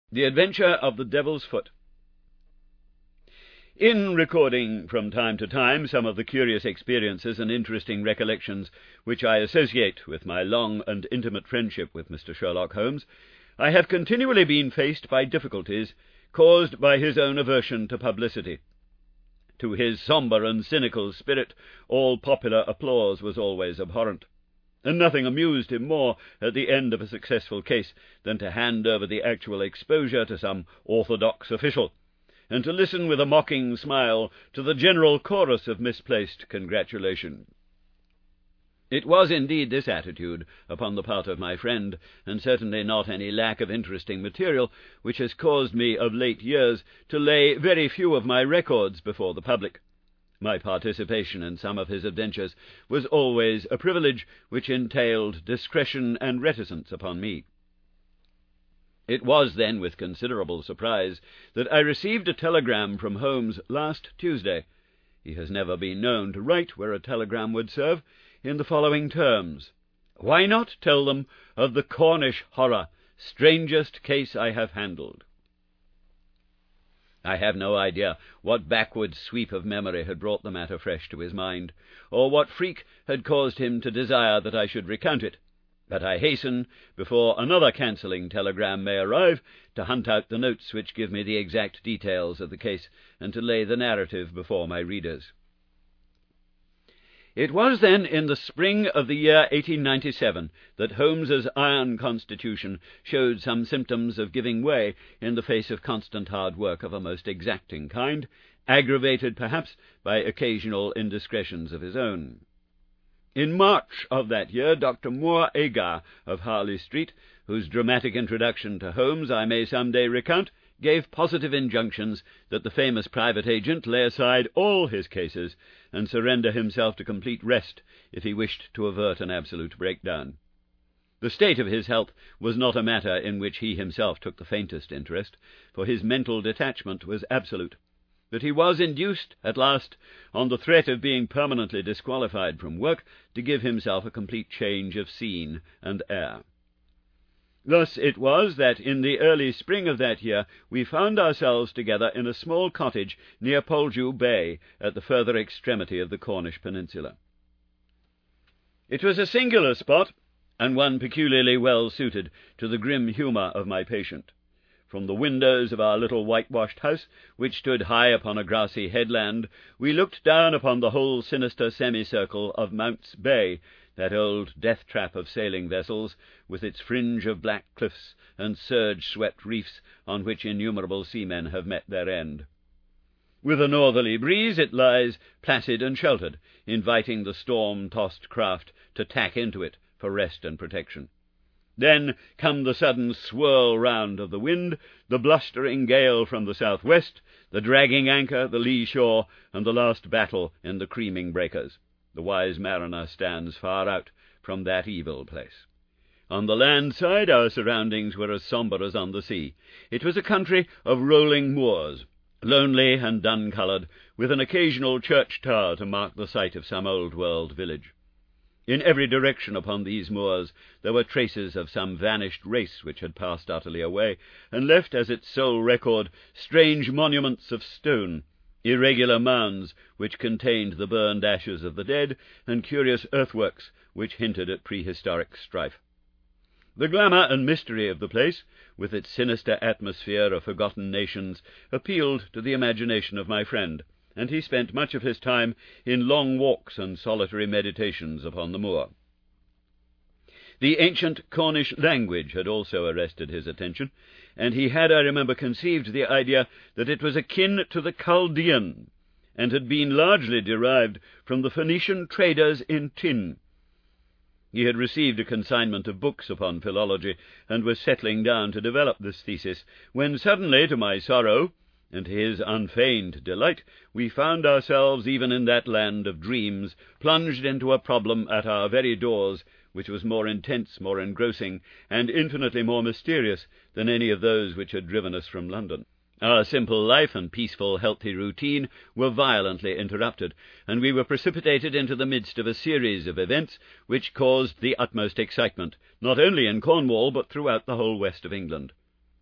The Adventure of the Devil's Foot. In recording from time to time some of the curious experiences and interesting recollections which I associate with my long and intimate friendship with Mr. Sherlock Holmes, I have continually been faced by difficulties caused by his own aversion to publicity. To his sombre and cynical spirit, all popular applause was always abhorrent, and nothing amused him more at the end of a successful case than to hand over the actual exposure to some orthodox official, and to listen with a mocking smile to the general chorus of misplaced congratulation. It was indeed this attitude upon the part of my friend, and certainly not any lack of interesting material, which has caused me of late years to lay very few of my records before the public. My participation in some of his adventures was always a privilege which entailed discretion and reticence upon me. It was then with considerable surprise that I received a telegram from Holmes last Tuesday. He has never been known to write where a telegram would serve, in the following terms: "Why not tell them of the Cornish horror, strangest case I have handled?" I have no idea what backward sweep of memory had brought the matter fresh to his mind, or what freak had caused him to desire that I should recount it, but I hasten, before another cancelling telegram may arrive, to hunt out the notes which give me the exact details of the case, and to lay the narrative before my readers. It was then in the spring of the year 1897 that Holmes's iron constitution showed some symptoms of giving way in the face of constant hard work of a most exacting kind, aggravated perhaps by occasional indiscretions of his own. In March of that year, Dr. Moore Agar of Harley Street, whose dramatic introduction to Holmes I may some day recount, gave positive injunctions that the famous private agent lay aside all his cases and surrender himself to complete rest if he wished to avert an absolute breakdown. The state of his health was not a matter in which he himself took the faintest interest, for his mental detachment was absolute, but he was induced at last, on the threat of being permanently disqualified from work, to give himself a complete change of scene and air. Thus it was that in the early spring of that year we found ourselves together in a small cottage near Poljew Bay, at the further extremity of the Cornish peninsula. It was a singular spot, and one peculiarly well suited to the grim humour of my patient. From the windows of our little whitewashed house, which stood high upon a grassy headland, we looked down upon the whole sinister semicircle of Mounts Bay, that old death-trap of sailing vessels, with its fringe of black cliffs and surge-swept reefs on which innumerable seamen have met their end. With a northerly breeze it lies placid and sheltered, inviting the storm-tossed craft to tack into it for rest and protection. Then come the sudden swirl round of the wind, the blustering gale from the south-west, the dragging anchor, the lee shore, and the last battle in the creaming breakers. The wise mariner stands far out from that evil place. On the land side our surroundings were as sombre as on the sea. It was a country of rolling moors, lonely and dun-coloured, with an occasional church tower to mark the site of some old-world village. In every direction upon these moors there were traces of some vanished race which had passed utterly away, and left as its sole record strange monuments of stone, irregular mounds which contained the burned ashes of the dead, and curious earthworks which hinted at prehistoric strife. The glamour and mystery of the place, with its sinister atmosphere of forgotten nations, appealed to the imagination of my friend, and he spent much of his time in long walks and solitary meditations upon the moor. The ancient Cornish language had also arrested his attention, and he had, I remember, conceived the idea that it was akin to the Chaldean, and had been largely derived from the Phoenician traders in tin. He had received a consignment of books upon philology, and was settling down to develop this thesis, when suddenly, to my sorrow, and to his unfeigned delight, we found ourselves, even in that land of dreams, plunged into a problem at our very doors, which was more intense, more engrossing, and infinitely more mysterious than any of those which had driven us from London. Our simple life and peaceful, healthy routine were violently interrupted, and we were precipitated into the midst of a series of events which caused the utmost excitement, not only in Cornwall, but throughout the whole west of England.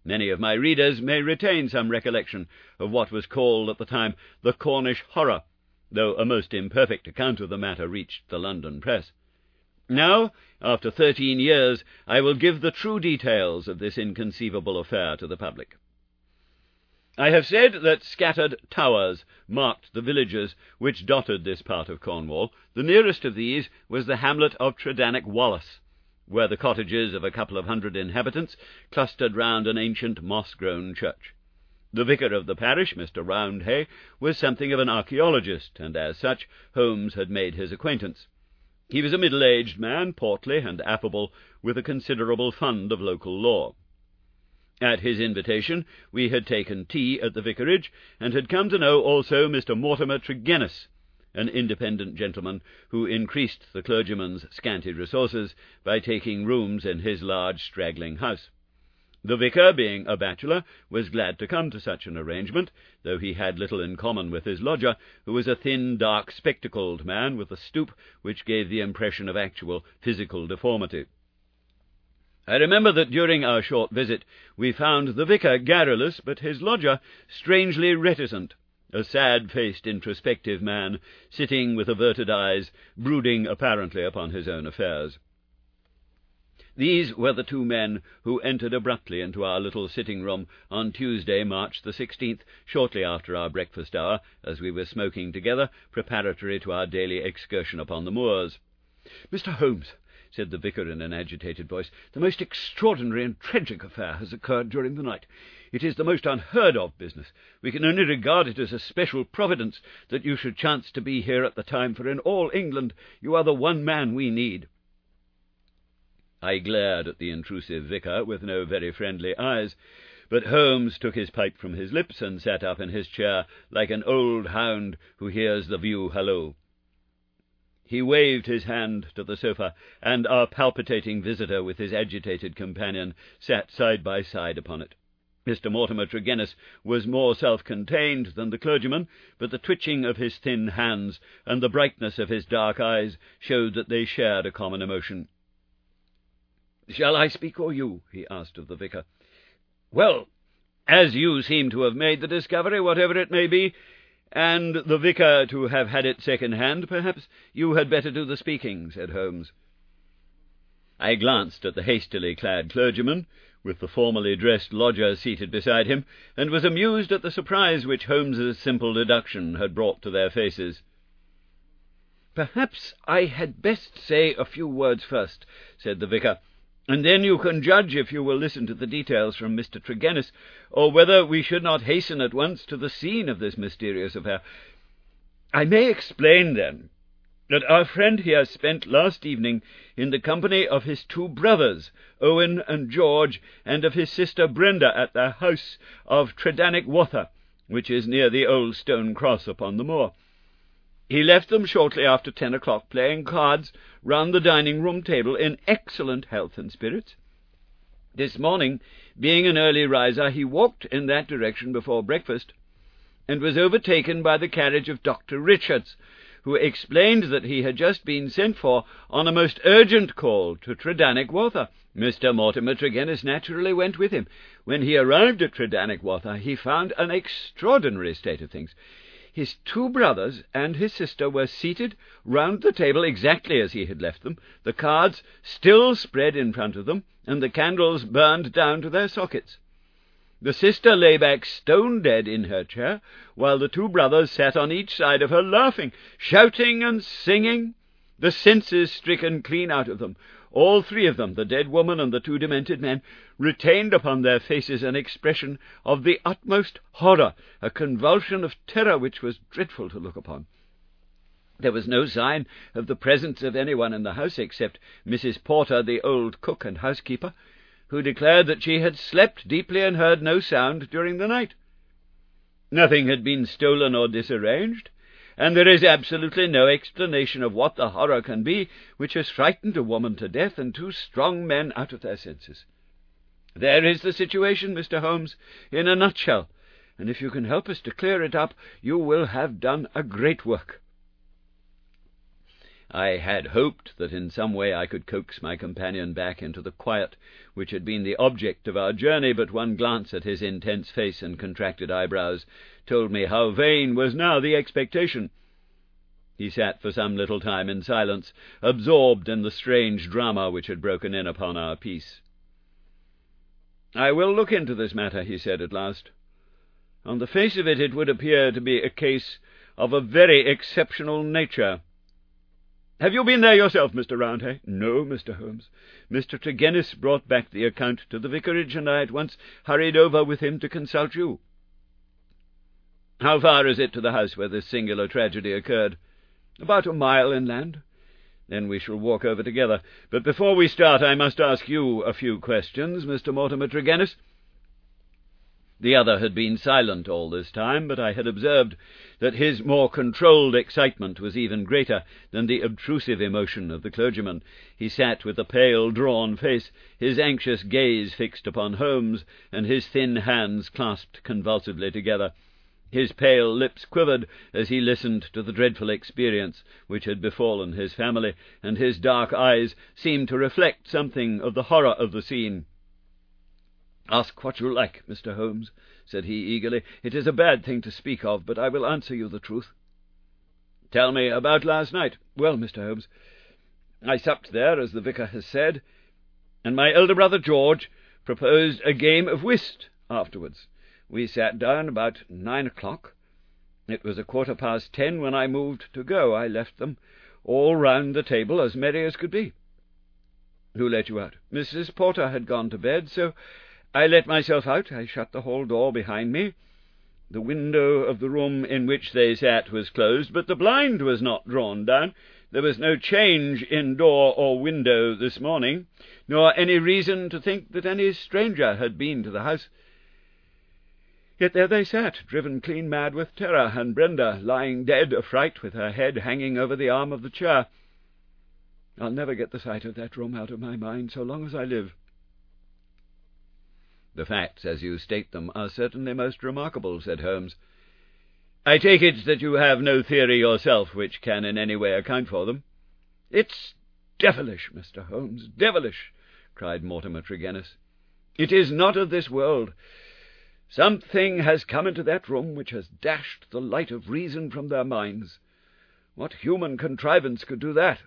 Many of my readers may retain some recollection of what was called at the time the Cornish horror, though a most imperfect account of the matter reached the London press. Now, after 13 years, I will give the true details of this inconceivable affair to the public. I have said that scattered towers marked the villages which dotted this part of Cornwall. The nearest of these was the hamlet of Tredannick Wallace, where the cottages of a couple of hundred inhabitants clustered round an ancient moss-grown church. The vicar of the parish, Mr. Roundhay, was something of an archaeologist, and as such Holmes had made his acquaintance. He was a middle-aged man, portly and affable, with a considerable fund of local lore. At his invitation we had taken tea at the vicarage, and had come to know also Mr. Mortimer Tregennis, an independent gentleman who increased the clergyman's scanty resources by taking rooms in his large straggling house. The vicar, being a bachelor, was glad to come to such an arrangement, though he had little in common with his lodger, who was a thin, dark, spectacled man with a stoop which gave the impression of actual physical deformity. I remember that during our short visit we found the vicar garrulous, but his lodger strangely reticent, a sad-faced, introspective man, sitting with averted eyes, brooding apparently upon his own affairs. These were the two men who entered abruptly into our little sitting-room on Tuesday, March the 16th, shortly after our breakfast hour, as we were smoking together, preparatory to our daily excursion upon the moors. "Mr. Holmes," said the vicar in an agitated voice, "the most extraordinary and tragic affair has occurred during the night. It is the most unheard-of business. We can only regard it as a special providence that you should chance to be here at the time, for in all England you are the one man we need." I glared at the intrusive vicar with no very friendly eyes, but Holmes took his pipe from his lips and sat up in his chair like an old hound who hears the view halloo. He waved his hand to the sofa, and our palpitating visitor with his agitated companion sat side by side upon it. Mr. Mortimer Tregennis was more self-contained than the clergyman, but the twitching of his thin hands and the brightness of his dark eyes showed that they shared a common emotion. "Shall I speak or you?" he asked of the vicar. "Well, as you seem to have made the discovery, whatever it may be, and the vicar to have had it second-hand, perhaps you had better do the speaking," said Holmes. I glanced at the hastily clad clergyman, with the formally dressed lodger seated beside him, and was amused at the surprise which Holmes's simple deduction had brought to their faces. "Perhaps I had best say a few words first," said the vicar, "and then you can judge, if you will listen to the details from Mr. Tregennis, or whether we should not hasten at once to the scene of this mysterious affair. I may explain, then, that our friend here spent last evening in the company of his two brothers, Owen and George, and of his sister Brenda, at their house of Tredannick Wallace, which is near the old stone cross upon the moor. He left them shortly after 10 o'clock, playing cards round the dining-room table in excellent health and spirits. This morning, being an early riser, he walked in that direction before breakfast, and was overtaken by the carriage of Dr. Richards, who explained that he had just been sent for on a most urgent call to Tredannick Wallace. Mr. Mortimer Tregennis naturally went with him. When he arrived at Tredannick Wallace, he found an extraordinary state of things. His two brothers and his sister were seated round the table exactly as he had left them, the cards still spread in front of them, and the candles burned down to their sockets. The sister lay back stone-dead in her chair, while the two brothers sat on each side of her, laughing, shouting, and singing, the senses stricken clean out of them. All three of them, the dead woman and the two demented men, retained upon their faces an expression of the utmost horror, a convulsion of terror which was dreadful to look upon. There was no sign of the presence of anyone in the house except Mrs. Porter, the old cook and housekeeper, who declared that she had slept deeply and heard no sound during the night. Nothing had been stolen or disarranged, and there is absolutely no explanation of what the horror can be which has frightened a woman to death and two strong men out of their senses. There is the situation, Mr. Holmes, in a nutshell, and if you can help us to clear it up, you will have done a great work." I had hoped that in some way I could coax my companion back into the quiet which had been the object of our journey, but one glance at his intense face and contracted eyebrows told me how vain was now the expectation. He sat for some little time in silence, absorbed in the strange drama which had broken in upon our peace. "I will look into this matter," he said at last. "On the face of it, it would appear to be a case of a very exceptional nature. Have you been there yourself, Mr. Roundhay?" "No, Mr. Holmes. Mr. Tregennis brought back the account to the vicarage, and I at once hurried over with him to consult you." "How far is it to the house where this singular tragedy occurred?" "About a mile inland." "Then we shall walk over together. But before we start I must ask you a few questions, Mr. Mortimer Tregennis." The other had been silent all this time, but I had observed that his more controlled excitement was even greater than the obtrusive emotion of the clergyman. He sat with a pale, drawn face, his anxious gaze fixed upon Holmes, and his thin hands clasped convulsively together. His pale lips quivered as he listened to the dreadful experience which had befallen his family, and his dark eyes seemed to reflect something of the horror of the scene. "Ask what you like, Mr. Holmes," said he eagerly. "It is a bad thing to speak of, but I will answer you the truth." "Tell me about last night." "Well, Mr. Holmes, I supped there, as the vicar has said, and my elder brother George proposed a game of whist afterwards. We sat down about 9 o'clock. It was 10:15 when I moved to go. I left them all round the table as merry as could be." "Who let you out?" "Mrs. Porter had gone to bed, so I let myself out. I shut the hall door behind me. The window of the room in which they sat was closed, but the blind was not drawn down. There was no change in door or window this morning, nor any reason to think that any stranger had been to the house. Yet there they sat, driven clean mad with terror, and Brenda lying dead of fright with her head hanging over the arm of the chair. I'll never get the sight of that room out of my mind so long as I live." "The facts, as you state them, are certainly most remarkable," said Holmes. "I take it that you have no theory yourself which can in any way account for them?" "It's devilish, Mr. Holmes, devilish," cried Mortimer Tregennis. "It is not of this world. Something has come into that room which has dashed the light of reason from their minds. What human contrivance could do that?"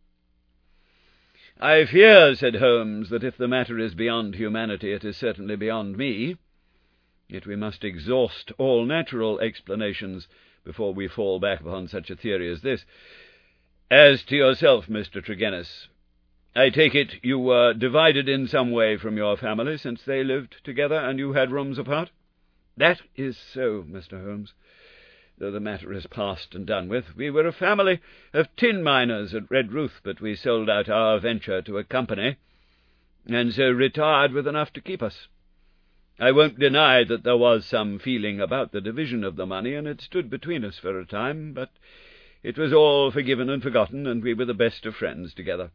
"I fear," said Holmes, "that if the matter is beyond humanity, it is certainly beyond me. Yet we must exhaust all natural explanations before we fall back upon such a theory as this. As to yourself, Mr. Tregennis, I take it you were divided in some way from your family since they lived together and you had rooms apart?" "That is so, Mr. Holmes, though the matter is past and done with. We were a family of tin miners at Redruth, but we sold out our venture to a company, and so retired with enough to keep us. I won't deny that there was some feeling about the division of the money, and it stood between us for a time, but it was all forgiven and forgotten, and we were the best of friends together."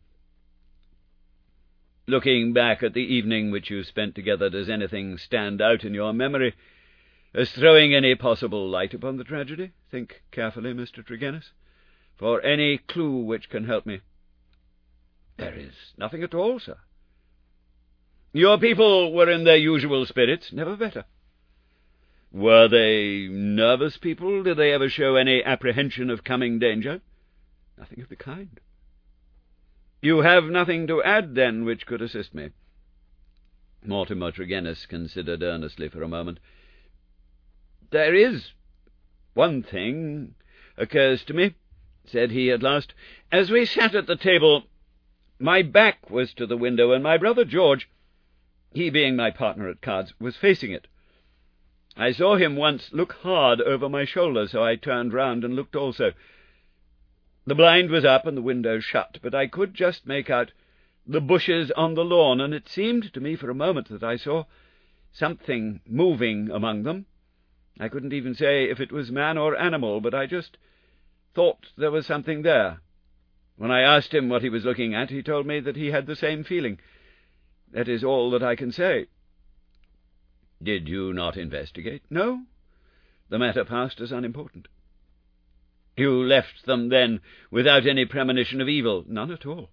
"Looking back at the evening which you spent together, does anything stand out in your memory as throwing any possible light upon the tragedy? Think carefully, Mr. Tregennis, for any clue which can help me." "There is nothing at all, sir." "Your people were in their usual spirits?" "Never better." "Were they nervous people? Did they ever show any apprehension of coming danger?" "Nothing of the kind." "You have nothing to add, then, which could assist me?" Mortimer Tregennis considered earnestly for a moment. "There is one thing occurs to me," said he at last. "As we sat at the table, my back was to the window, and my brother George, he being my partner at cards, was facing it. I saw him once look hard over my shoulder, so I turned round and looked also. The blind was up and the window shut, but I could just make out the bushes on the lawn, and it seemed to me for a moment that I saw something moving among them. I couldn't even say if it was man or animal, but I just thought there was something there. When I asked him what he was looking at, he told me that he had the same feeling. That is all that I can say." "Did you not investigate?" "No. The matter passed as unimportant." "You left them, then, without any premonition of evil?" "None at all."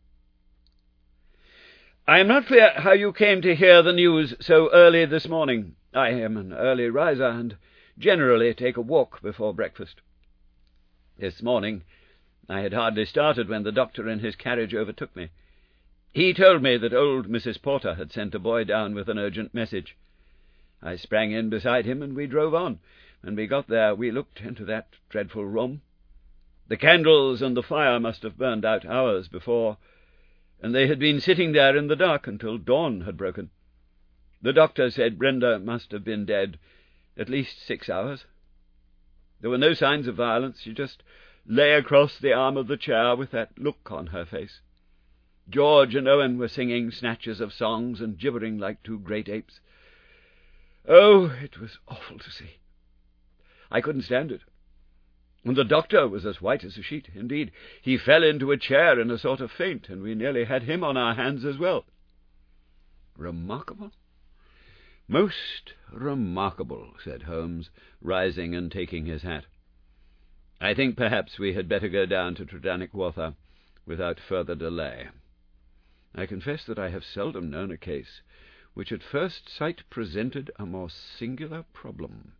"I am not clear how you came to hear the news so early this morning." "I am an early riser, and generally take a walk before breakfast. This morning I had hardly started when the doctor in his carriage overtook me. He told me that old Mrs. Porter had sent a boy down with an urgent message. I sprang in beside him, and we drove on. When we got there, we looked into that dreadful room. The candles and the fire must have burned out hours before, and they had been sitting there in the dark until dawn had broken. The doctor said Brenda must have been dead at least 6 hours. There were no signs of violence. She just lay across the arm of the chair with that look on her face. George and Owen were singing snatches of songs and gibbering like two great apes. Oh, it was awful to see. I couldn't stand it. And the doctor was as white as a sheet. Indeed, he fell into a chair in a sort of faint, and we nearly had him on our hands as well." "Remarkable, most remarkable," said Holmes, rising and taking his hat. "I think perhaps we had better go down to Tredannick Wather without further delay. I confess that I have seldom known a case which at first sight presented a more singular problem."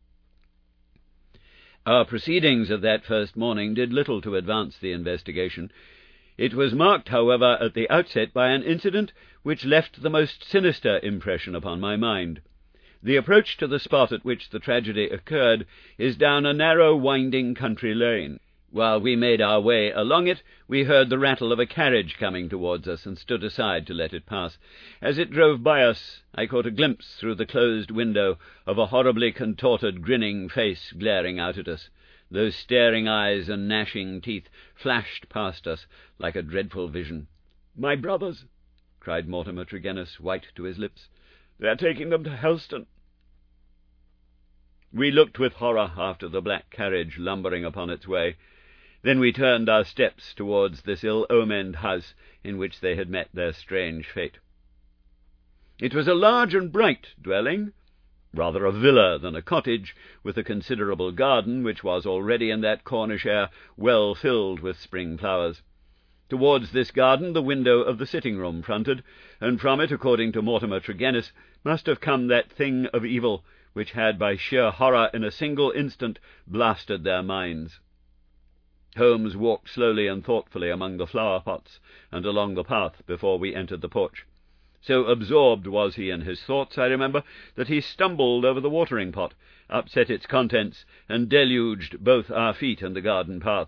Our proceedings of that first morning did little to advance the investigation. It was marked, however, at the outset by an incident which left the most sinister impression upon my mind. The approach to the spot at which the tragedy occurred is down a narrow, winding country lane. While we made our way along it, we heard the rattle of a carriage coming towards us, and stood aside to let it pass. As it drove by us, I caught a glimpse through the closed window of a horribly contorted, grinning face glaring out at us. Those staring eyes and gnashing teeth flashed past us like a dreadful vision. "My brothers!" cried Mortimer Tregennis, white to his lips. "They are taking them to Helston." We looked with horror after the black carriage lumbering upon its way. Then we turned our steps towards this ill-omened house in which they had met their strange fate. It was a large and bright dwelling, rather a villa than a cottage, with a considerable garden, which was already in that Cornish air well filled with spring flowers. Towards this garden the window of the sitting-room fronted, and from it, according to Mortimer Tregennis, must have come that thing of evil which had by sheer horror in a single instant blasted their minds. Holmes walked slowly and thoughtfully among the flower-pots and along the path before we entered the porch. So absorbed was he in his thoughts, I remember, that he stumbled over the watering-pot, upset its contents, and deluged both our feet and the garden path.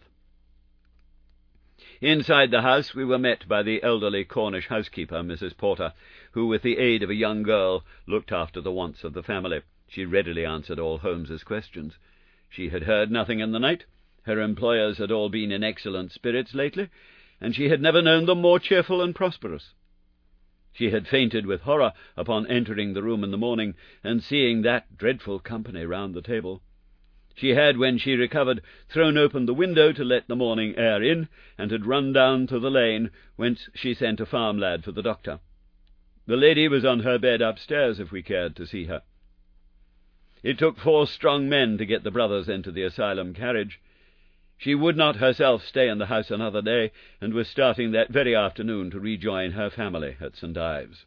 Inside the house we were met by the elderly Cornish housekeeper, Mrs. Porter, who, with the aid of a young girl, looked after the wants of the family. She readily answered all Holmes's questions. She had heard nothing in the night. Her employers had all been in excellent spirits lately, and she had never known them more cheerful and prosperous. She had fainted with horror upon entering the room in the morning, and seeing that dreadful company round the table. She had, when she recovered, thrown open the window to let the morning air in, and had run down to the lane, whence she sent a farm lad for the doctor. The lady was on her bed upstairs, if we cared to see her. It took 4 strong men to get the brothers into the asylum carriage. She would not herself stay in the house another day, and was starting that very afternoon to rejoin her family at St. Ives.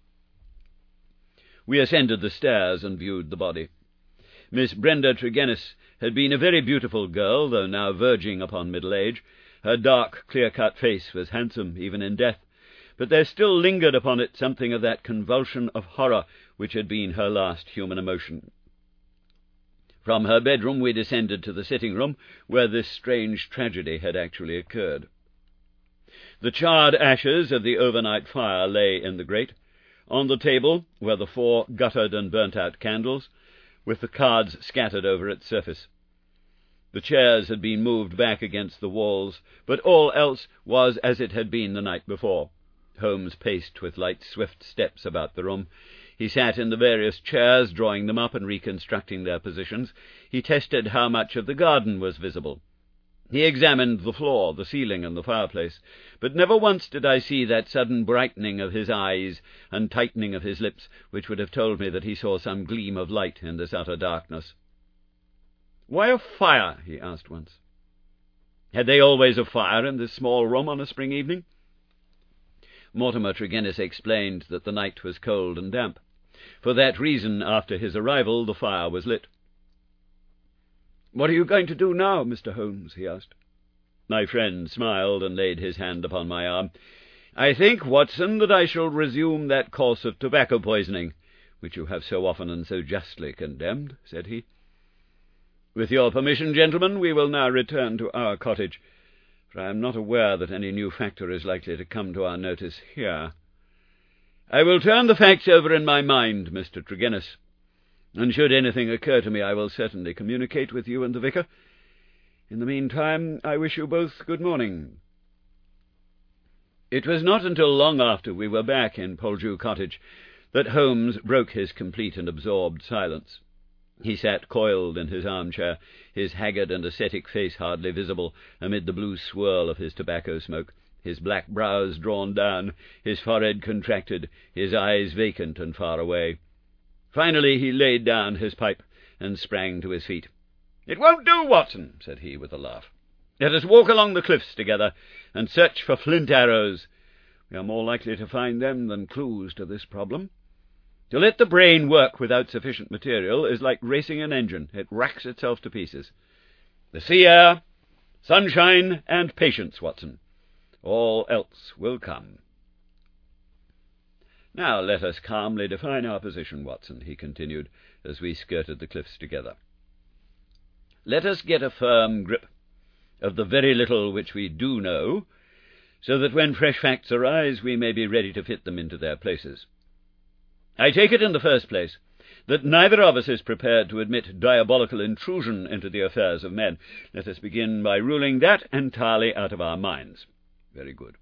We ascended the stairs and viewed the body. Miss Brenda Tregennis had been a very beautiful girl, though now verging upon middle age. Her dark, clear-cut face was handsome, even in death, but there still lingered upon it something of that convulsion of horror which had been her last human emotion. From her bedroom we descended to the sitting-room, where this strange tragedy had actually occurred. The charred ashes of the overnight fire lay in the grate. On the table were the 4 guttered and burnt-out candles, with the cards scattered over its surface. The chairs had been moved back against the walls, but all else was as it had been the night before. Holmes paced with light, swift steps about the room. He sat in the various chairs, drawing them up and reconstructing their positions. He tested how much of the garden was visible. He examined the floor, the ceiling, and the fireplace, but never once did I see that sudden brightening of his eyes and tightening of his lips which would have told me that he saw some gleam of light in this utter darkness. "Why a fire?" he asked once. Had they always a fire in this small room on a spring evening? Mortimer Tregennis explained that the night was cold and damp. For that reason, after his arrival, the fire was lit. "What are you going to do now, Mr. Holmes?" he asked. My friend smiled and laid his hand upon my arm. "I think, Watson, that I shall resume that course of tobacco poisoning, which you have so often and so justly condemned," said he. "With your permission, gentlemen, we will now return to our cottage, for I am not aware that any new factor is likely to come to our notice here. I will turn the facts over in my mind, Mr. Tregennis, and should anything occur to me I will certainly communicate with you and the vicar. In the meantime, I wish you both good morning." It was not until long after we were back in Poljew Cottage that Holmes broke his complete and absorbed silence. He sat coiled in his armchair, his haggard and ascetic face hardly visible amid the blue swirl of his tobacco smoke, his black brows drawn down, his forehead contracted, his eyes vacant and far away. Finally he laid down his pipe and sprang to his feet. "It won't do, Watson," said he with a laugh. "Let us walk along the cliffs together and search for flint arrows. We are more likely to find them than clues to this problem. To let the brain work without sufficient material is like racing an engine. It racks itself to pieces. The sea air, sunshine, and patience, Watson. All else will come." "Now let us calmly define our position, Watson," he continued, as we skirted the cliffs together. "Let us get a firm grip of the very little which we do know, so that when fresh facts arise we may be ready to fit them into their places. I take it, in the first place, that neither of us is prepared to admit diabolical intrusion into the affairs of men. Let us begin by ruling that entirely out of our minds. Very good.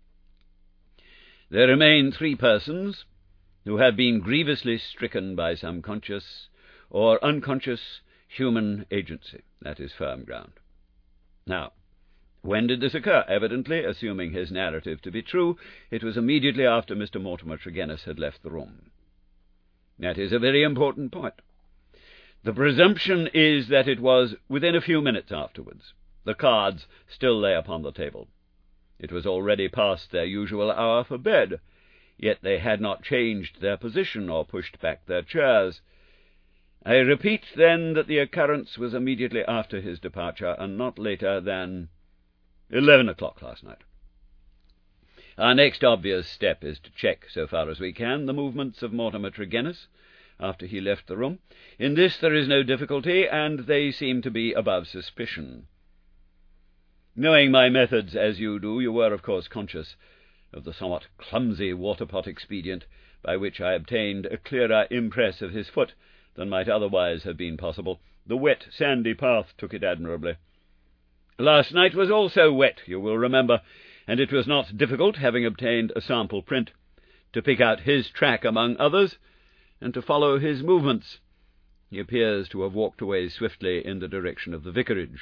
There remain 3 persons who have been grievously stricken by some conscious or unconscious human agency. That is firm ground. Now, when did this occur? Evidently, assuming his narrative to be true, it was immediately after Mr. Mortimer Tregennis had left the room. That is a very important point. The presumption is that it was within a few minutes afterwards. The cards still lay upon the table. It was already past their usual hour for bed, yet they had not changed their position or pushed back their chairs. I repeat, then, that the occurrence was immediately after his departure, and not later than 11 o'clock last night. Our next obvious step is to check, so far as we can, the movements of Mortimer Tregennis after he left the room. In this there is no difficulty, and they seem to be above suspicion. Knowing my methods as you do, you were, of course, conscious of the somewhat clumsy water-pot expedient by which I obtained a clearer impress of his foot than might otherwise have been possible. The wet, sandy path took it admirably. Last night was also wet, you will remember, and it was not difficult, having obtained a sample print, to pick out his track among others, and to follow his movements. He appears to have walked away swiftly in the direction of the vicarage.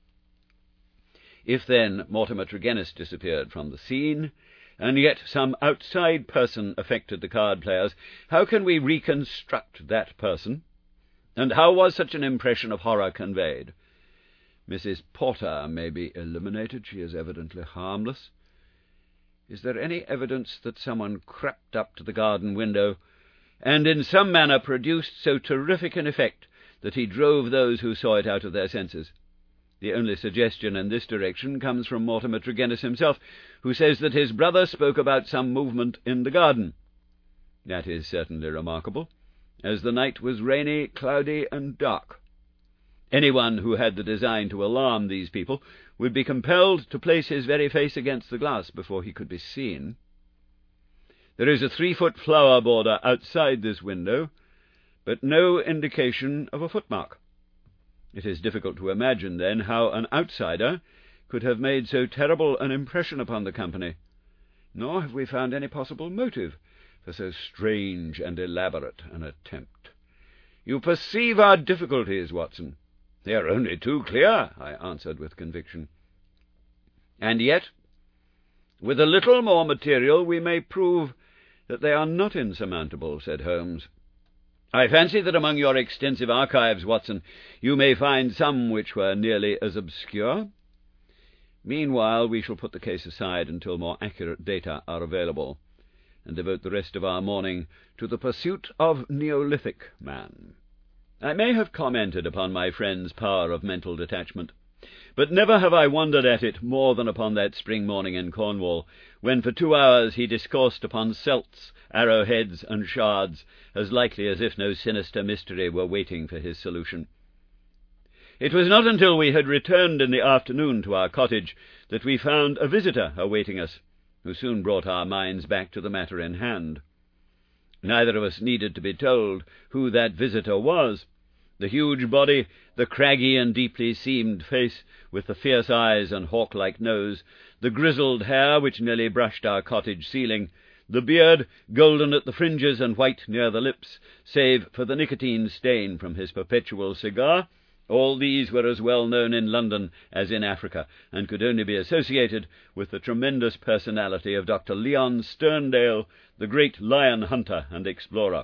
If, then, Mortimer Tregennis disappeared from the scene, and yet some outside person affected the card-players, how can we reconstruct that person? And how was such an impression of horror conveyed? Mrs. Porter may be eliminated. She is evidently harmless. Is there any evidence that someone crept up to the garden window and in some manner produced so terrific an effect that he drove those who saw it out of their senses? The only suggestion in this direction comes from Mortimer Tregennis himself, who says that his brother spoke about some movement in the garden. That is certainly remarkable, as the night was rainy, cloudy, and dark. Anyone who had the design to alarm these people would be compelled to place his very face against the glass before he could be seen. There is a 3-foot flower border outside this window, but no indication of a footmark. It is difficult to imagine, then, how an outsider could have made so terrible an impression upon the company, nor have we found any possible motive for so strange and elaborate an attempt. You perceive our difficulties, Watson. They are only too clear, I answered with conviction. And yet, with a little more material, we may prove that they are not insurmountable, said Holmes. I fancy that among your extensive archives, Watson, you may find some which were nearly as obscure. Meanwhile, we shall put the case aside until more accurate data are available, and devote the rest of our morning to the pursuit of Neolithic man. I may have commented upon my friend's power of mental detachment, but never have I wondered at it more than upon that spring morning in Cornwall, when for 2 hours he discoursed upon celts, arrowheads, and shards, as likely as if no sinister mystery were waiting for his solution. It was not until we had returned in the afternoon to our cottage that we found a visitor awaiting us, who soon brought our minds back to the matter in hand. Neither of us needed to be told who that visitor was. The huge body, the craggy and deeply seamed face, with the fierce eyes and hawk-like nose, the grizzled hair which nearly brushed our cottage ceiling, the beard, golden at the fringes and white near the lips, save for the nicotine stain from his perpetual cigar, all these were as well known in London as in Africa, and could only be associated with the tremendous personality of Dr. Leon Sterndale, the great lion hunter and explorer.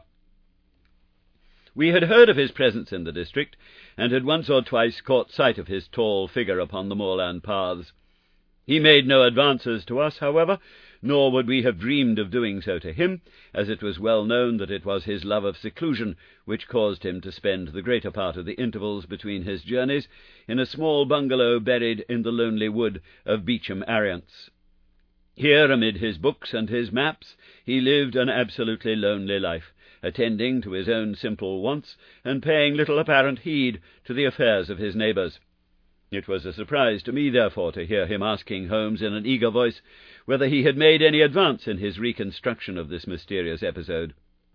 We had heard of his presence in the district, and had once or twice caught sight of his tall figure upon the moorland paths. He made no advances to us, however, nor would we have dreamed of doing so to him, as it was well known that it was his love of seclusion which caused him to spend the greater part of the intervals between his journeys in a small bungalow buried in the lonely wood of Beecham Ariance. Here, amid his books and his maps, he lived an absolutely lonely life, attending to his own simple wants, and paying little apparent heed to the affairs of his neighbours. It was a surprise to me, therefore, to hear him asking Holmes in an eager voice whether he had made any advance in his reconstruction of this mysterious episode.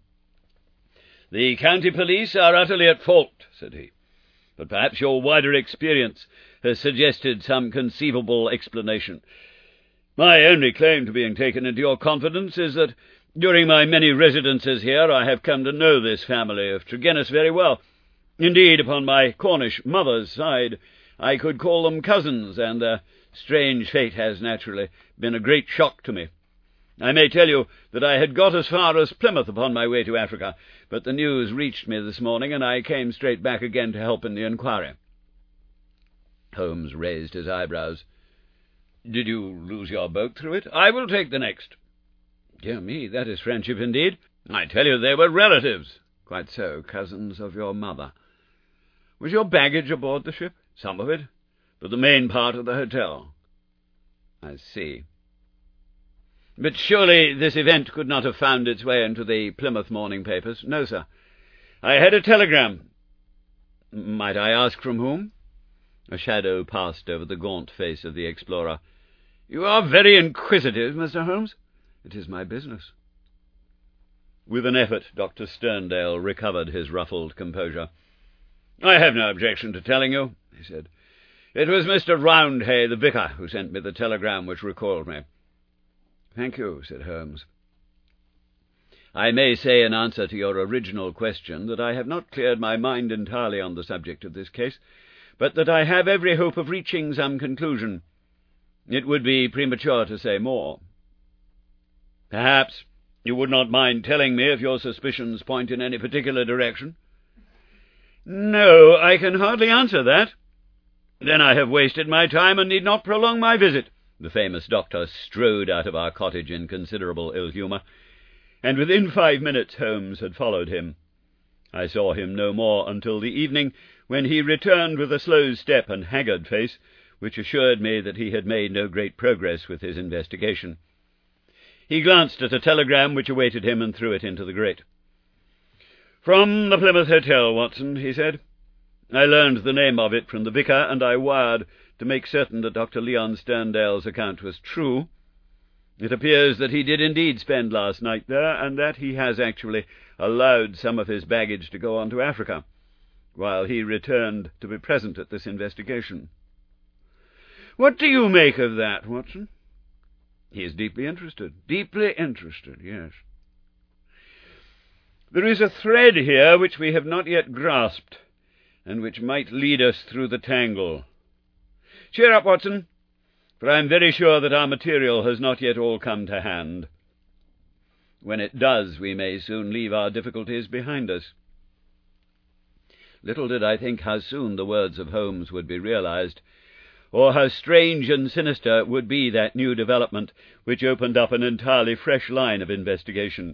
"The county police are utterly at fault," said he, "but perhaps your wider experience has suggested some conceivable explanation. My only claim to being taken into your confidence is that during my many residences here I have come to know this family of Tregennis very well. Indeed, upon my Cornish mother's side, I could call them cousins, and their strange fate has naturally been a great shock to me. I may tell you that I had got as far as Plymouth upon my way to Africa, but the news reached me this morning, and I came straight back again to help in the inquiry." Holmes raised his eyebrows. "Did you lose your boat through it? I will take the next." "Dear me, that is friendship indeed." "I tell you they were relatives." "Quite so, cousins of your mother. Was your baggage aboard the ship?" "Some of it, but the main part at the hotel." "I see. But surely this event could not have found its way into the Plymouth morning papers?" "No, sir. I had a telegram." "Might I ask from whom?" A shadow passed over the gaunt face of the explorer. "You are very inquisitive, Mr. Holmes." "It is my business." With an effort, Dr. Sterndale recovered his ruffled composure. "I have no objection to telling you," he said. "It was Mr. Roundhay, the vicar, who sent me the telegram which recalled me." "Thank you," said Holmes. "I may say in answer to your original question that I have not cleared my mind entirely on the subject of this case, but that I have every hope of reaching some conclusion. It would be premature to say more." "Perhaps you would not mind telling me if your suspicions point in any particular direction?" "No, I can hardly answer that." "Then I have wasted my time and need not prolong my visit." The famous doctor strode out of our cottage in considerable ill-humour, and within 5 minutes Holmes had followed him. I saw him no more until the evening, when he returned with a slow step and haggard face, which assured me that he had made no great progress with his investigation. He glanced at a telegram which awaited him and threw it into the grate. "From the Plymouth Hotel, Watson," he said. "I learned the name of it from the vicar, and I wired to make certain that Dr. Leon Sterndale's account was true. It appears that he did indeed spend last night there, and that he has actually allowed some of his baggage to go on to Africa, while he returned to be present at this investigation. What do you make of that, Watson?" "He is deeply interested." "Deeply interested, yes. There is a thread here which we have not yet grasped, and which might lead us through the tangle. Cheer up, Watson, for I am very sure that our material has not yet all come to hand. When it does, we may soon leave our difficulties behind us." Little did I think how soon the words of Holmes would be realized, or how strange and sinister would be that new development which opened up an entirely fresh line of investigation.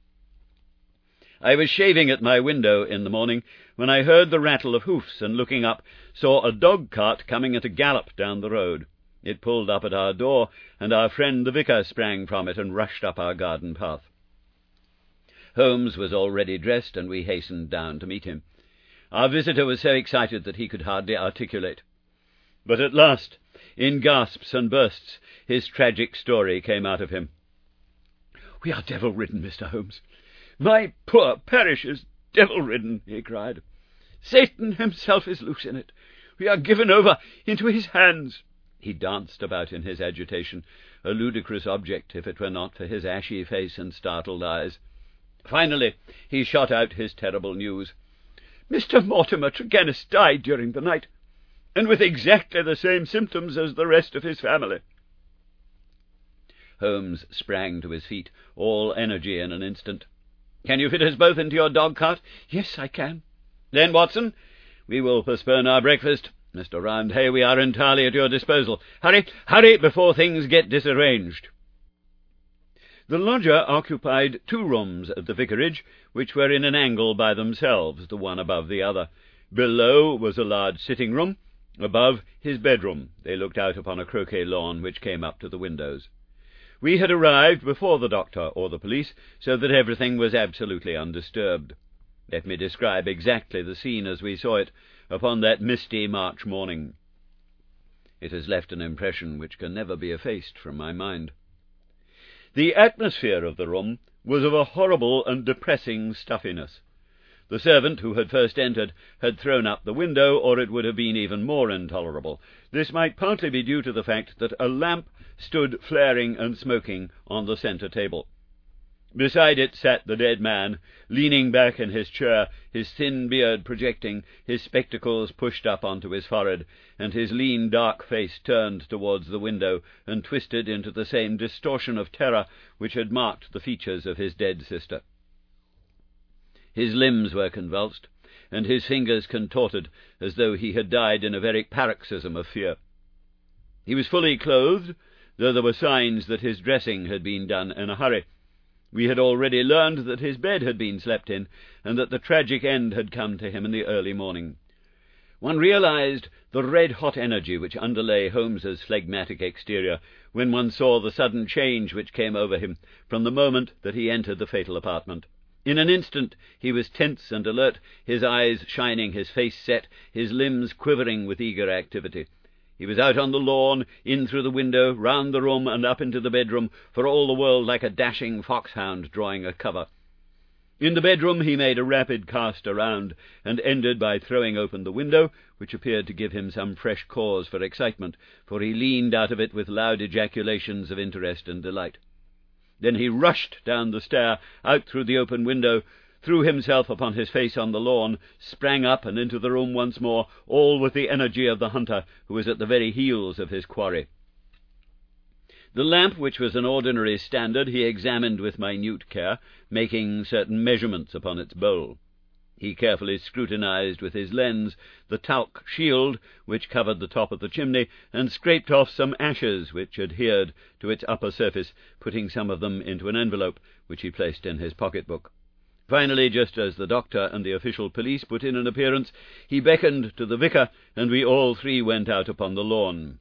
I was shaving at my window in the morning when I heard the rattle of hoofs, and looking up saw a dog-cart coming at a gallop down the road. It pulled up at our door, and our friend the vicar sprang from it and rushed up our garden path. Holmes was already dressed, and we hastened down to meet him. Our visitor was so excited that he could hardly articulate. But at last, in gasps and bursts, his tragic story came out of him. "We are devil-ridden, Mr. Holmes. My poor parish is devil-ridden," he cried. "Satan himself is loose in it. We are given over into his hands." He danced about in his agitation, a ludicrous object if it were not for his ashy face and startled eyes. Finally he shot out his terrible news. "Mr. Mortimer Tregennis died during the night, and with exactly the same symptoms as the rest of his family." Holmes sprang to his feet, all energy in an instant. "Can you fit us both into your dog-cart?" "Yes, I can." "Then, Watson, we will postpone our breakfast. Mr. Roundhay, we are entirely at your disposal. Hurry, hurry, before things get disarranged." The lodger occupied 2 rooms at the vicarage, which were in an angle by themselves, the one above the other. Below was a large sitting-room, above his bedroom. They looked out upon a croquet lawn which came up to the windows. We had arrived before the doctor or the police, so that everything was absolutely undisturbed. Let me describe exactly the scene as we saw it upon that misty March morning. It has left an impression which can never be effaced from my mind. The atmosphere of the room was of a horrible and depressing stuffiness. The servant who had first entered had thrown up the window, or it would have been even more intolerable. This might partly be due to the fact that a lamp stood flaring and smoking on the centre table. Beside it sat the dead man, leaning back in his chair, his thin beard projecting, his spectacles pushed up onto his forehead, and his lean dark face turned towards the window and twisted into the same distortion of terror which had marked the features of his dead sister. His limbs were convulsed, and his fingers contorted, as though he had died in a very paroxysm of fear. He was fully clothed, though there were signs that his dressing had been done in a hurry. We had already learned that his bed had been slept in, and that the tragic end had come to him in the early morning. One realized the red-hot energy which underlay Holmes's phlegmatic exterior when one saw the sudden change which came over him from the moment that he entered the fatal apartment. In an instant he was tense and alert, his eyes shining, his face set, his limbs quivering with eager activity. He was out on the lawn, in through the window, round the room, and up into the bedroom, for all the world like a dashing foxhound drawing a cover. In the bedroom he made a rapid cast around, and ended by throwing open the window, which appeared to give him some fresh cause for excitement, for he leaned out of it with loud ejaculations of interest and delight. Then he rushed down the stair, out through the open window, threw himself upon his face on the lawn, sprang up and into the room once more, all with the energy of the hunter who was at the very heels of his quarry. The lamp, which was an ordinary standard, he examined with minute care, making certain measurements upon its bowl. He carefully scrutinized with his lens the talc shield which covered the top of the chimney, and scraped off some ashes which adhered to its upper surface, putting some of them into an envelope, which he placed in his pocket-book. Finally, just as the doctor and the official police put in an appearance, he beckoned to the vicar, and we all 3 went out upon the lawn.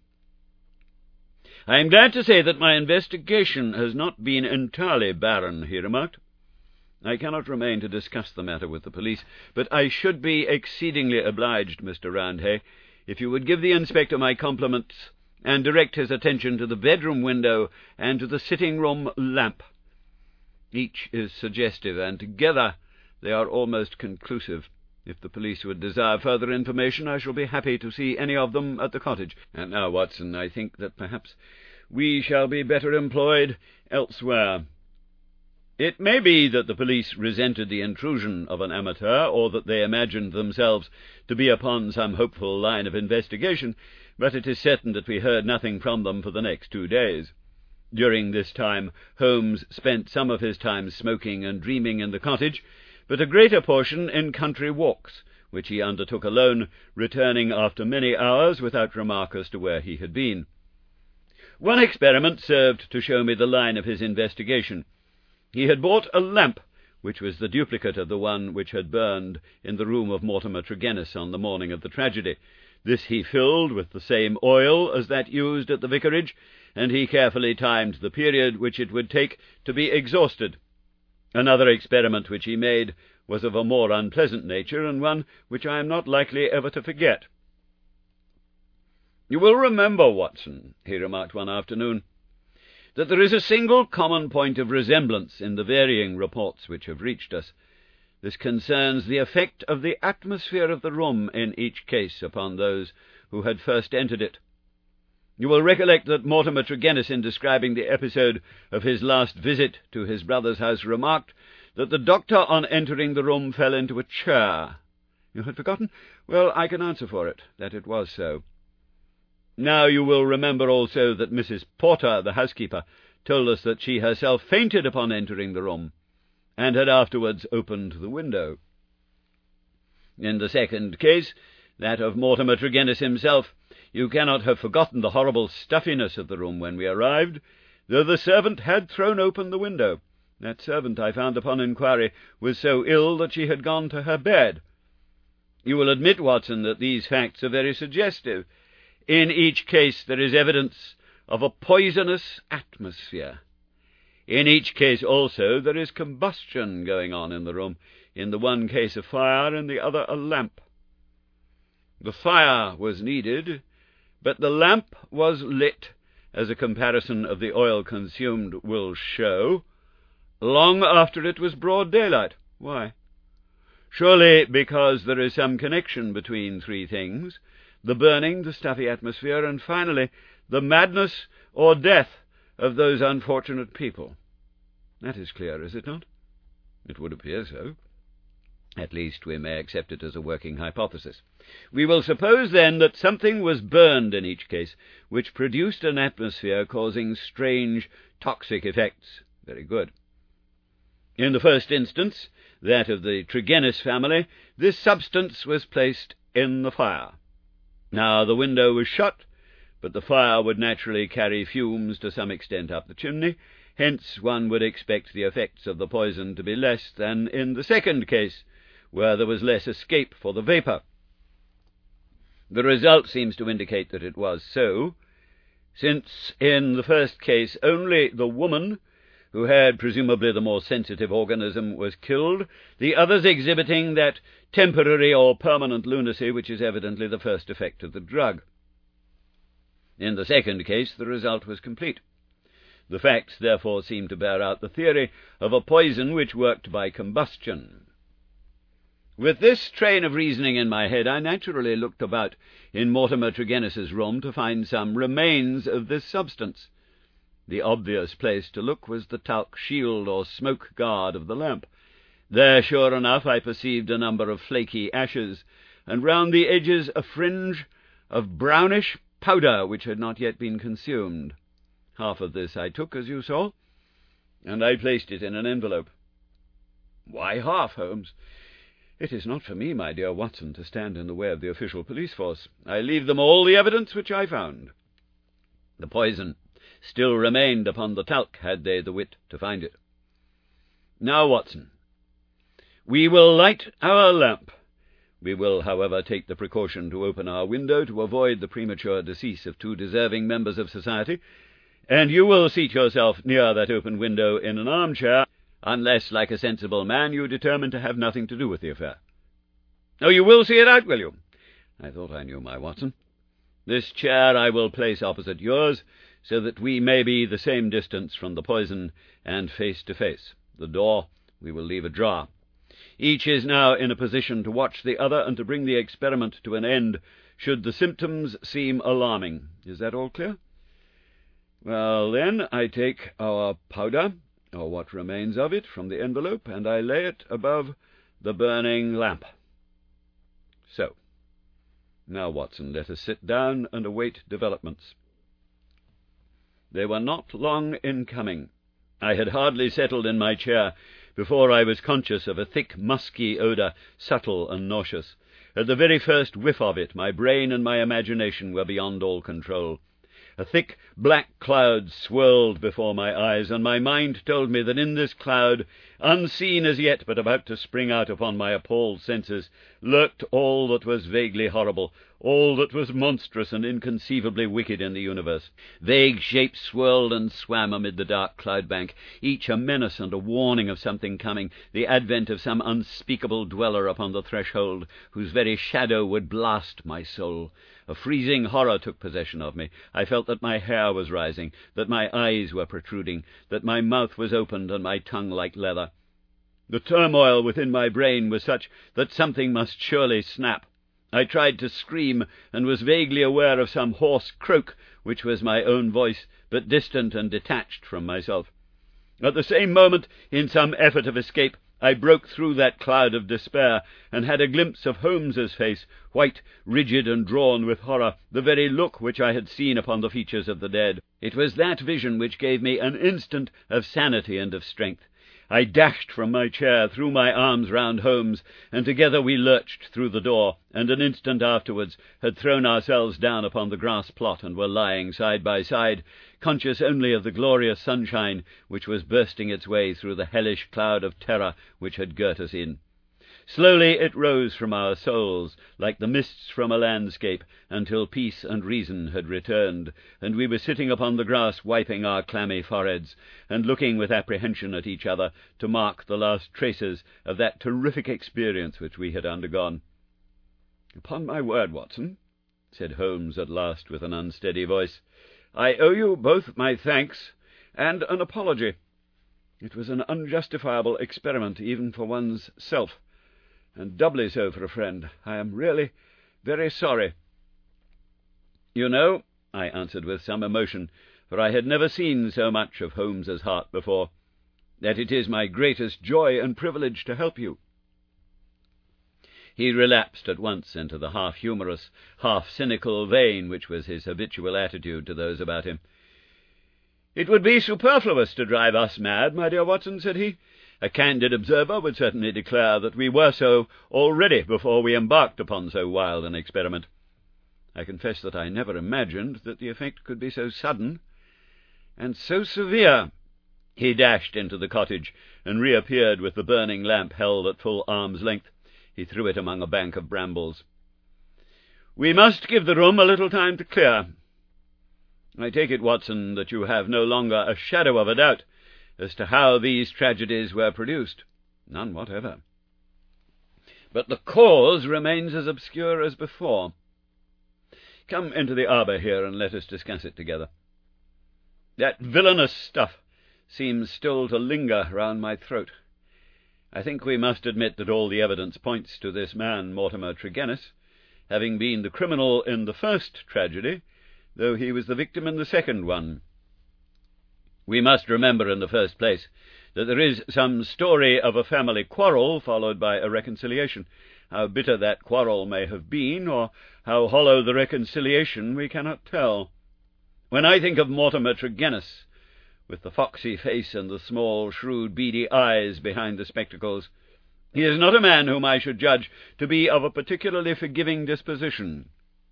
"I am glad to say that my investigation has not been entirely barren," he remarked. "I cannot remain to discuss the matter with the police, but I should be exceedingly obliged, Mr. Roundhay, if you would give the inspector my compliments, and direct his attention to the bedroom window and to the sitting-room lamp. Each is suggestive, and together they are almost conclusive. If the police would desire further information, I shall be happy to see any of them at the cottage. And now, Watson, I think that perhaps we shall be better employed elsewhere." It may be that the police resented the intrusion of an amateur, or that they imagined themselves to be upon some hopeful line of investigation, but it is certain that we heard nothing from them for the next 2 days. During this time Holmes spent some of his time smoking and dreaming in the cottage, but a greater portion in country walks, which he undertook alone, returning after many hours without remark as to where he had been. One experiment served to show me the line of his investigation. He had bought a lamp, which was the duplicate of the one which had burned in the room of Mortimer Tregennis on the morning of the tragedy. This he filled with the same oil as that used at the vicarage, and he carefully timed the period which it would take to be exhausted. Another experiment which he made was of a more unpleasant nature, and one which I am not likely ever to forget. "You will remember, Watson," he remarked one afternoon, "that there is a single common point of resemblance in the varying reports which have reached us. This concerns the effect of the atmosphere of the room in each case upon those who had first entered it. You will recollect that Mortimer Tregennis, in describing the episode of his last visit to his brother's house, remarked that the doctor, on entering the room, fell into a chair. You had forgotten? Well, I can answer for it, that it was so. Now you will remember also that Mrs. Porter, the housekeeper, told us that she herself fainted upon entering the room, and had afterwards opened the window. In the second case, that of Mortimer Tregennis himself, you cannot have forgotten the horrible stuffiness of the room when we arrived, though the servant had thrown open the window. That servant, I found upon inquiry, was so ill that she had gone to her bed. You will admit, Watson, that these facts are very suggestive. In each case there is evidence of a poisonous atmosphere. In each case also there is combustion going on in the room, in the one case a fire, in the other a lamp. The fire was needed, but the lamp was lit, as a comparison of the oil consumed will show, long after it was broad daylight. Why? Surely because there is some connection between three things: the burning, the stuffy atmosphere, and finally the madness or death of those unfortunate people. That is clear, is it not? It would appear so. At least we may accept it as a working hypothesis. We will suppose, then, that something was burned in each case, which produced an atmosphere causing strange toxic effects. Very good. In the first instance, that of the Tregennis family, this substance was placed in the fire. Now the window was shut, but the fire would naturally carry fumes to some extent up the chimney. Hence one would expect the effects of the poison to be less than in the second case, where there was less escape for the vapour. The result seems to indicate that it was so, since in the first case only the woman, who had presumably the more sensitive organism, was killed, the others exhibiting that temporary or permanent lunacy which is evidently the first effect of the drug. In the second case the result was complete. The facts therefore seem to bear out the theory of a poison which worked by combustion. With this train of reasoning in my head, I naturally looked about in Mortimer Tregennis's room to find some remains of this substance. The obvious place to look was the talc shield or smoke guard of the lamp. There, sure enough, I perceived a number of flaky ashes, and round the edges a fringe of brownish powder which had not yet been consumed. Half of this I took, as you saw, and I placed it in an envelope. Why half, Holmes? It is not for me, my dear Watson, to stand in the way of the official police force. I leave them all the evidence which I found. The poison still remained upon the talc, had they the wit to find it. Now, Watson, we will light our lamp. We will, however, take the precaution to open our window to avoid the premature decease of two deserving members of society, and you will seat yourself near that open window in an armchair, unless, like a sensible man, you determine to have nothing to do with the affair. Oh, you will see it out, will you? I thought I knew my Watson. This chair I will place opposite yours, so that we may be the same distance from the poison and face to face. The door we will leave ajar. Each is now in a position to watch the other and to bring the experiment to an end, should the symptoms seem alarming. Is that all clear? Well, then, I take our powder, or what remains of it, from the envelope, and I lay it above the burning lamp. So. Now, Watson, let us sit down and await developments. They were not long in coming. I had hardly settled in my chair before I was conscious of a thick, musky odour, subtle and nauseous. At the very first whiff of it, my brain and my imagination were beyond all control. A thick black cloud swirled before my eyes, and my mind told me that in this cloud, unseen as yet but about to spring out upon my appalled senses, lurked all that was vaguely horrible, all that was monstrous and inconceivably wicked in the universe. Vague shapes swirled and swam amid the dark cloud-bank, each a menace and a warning of something coming, the advent of some unspeakable dweller upon the threshold, whose very shadow would blast my soul. A freezing horror took possession of me. I felt that my hair was rising, that my eyes were protruding, that my mouth was opened and my tongue like leather. The turmoil within my brain was such that something must surely snap. I tried to scream, and was vaguely aware of some hoarse croak, which was my own voice, but distant and detached from myself. At the same moment, in some effort of escape, I broke through that cloud of despair, and had a glimpse of Holmes's face, white, rigid, and drawn with horror, the very look which I had seen upon the features of the dead. It was that vision which gave me an instant of sanity and of strength. I dashed from my chair, threw my arms round Holmes, and together we lurched through the door, and an instant afterwards had thrown ourselves down upon the grass plot and were lying side by side, conscious only of the glorious sunshine which was bursting its way through the hellish cloud of terror which had girt us in. Slowly it rose from our souls, like the mists from a landscape, until peace and reason had returned, and we were sitting upon the grass wiping our clammy foreheads, and looking with apprehension at each other to mark the last traces of that terrific experience which we had undergone. "Upon my word, Watson," said Holmes at last with an unsteady voice, "I owe you both my thanks and an apology. It was an unjustifiable experiment even for one's self, and doubly so for a friend. I am really very sorry." "You know," I answered with some emotion, for I had never seen so much of Holmes's heart before, "that it is my greatest joy and privilege to help you." He relapsed at once into the half-humorous, half-cynical vein which was his habitual attitude to those about him. "It would be superfluous to drive us mad, my dear Watson," said he. "A candid observer would certainly declare that we were so already before we embarked upon so wild an experiment. I confess that I never imagined that the effect could be so sudden and so severe." He dashed into the cottage, and reappeared with the burning lamp held at full arm's length. He threw it among a bank of brambles. "We must give the room a little time to clear. I take it, Watson, that you have no longer a shadow of a doubt as to how these tragedies were produced?" "None whatever." "But the cause remains as obscure as before. Come into the arbour here, and let us discuss it together. That villainous stuff seems still to linger round my throat. I think we must admit that all the evidence points to this man, Mortimer Tregennis, having been the criminal in the first tragedy, though he was the victim in the second one. We must remember, in the first place, that there is some story of a family quarrel followed by a reconciliation. How bitter that quarrel may have been, or how hollow the reconciliation, we cannot tell. When I think of Mortimer Tregennis, with the foxy face and the small, shrewd, beady eyes behind the spectacles, he is not a man whom I should judge to be of a particularly forgiving disposition.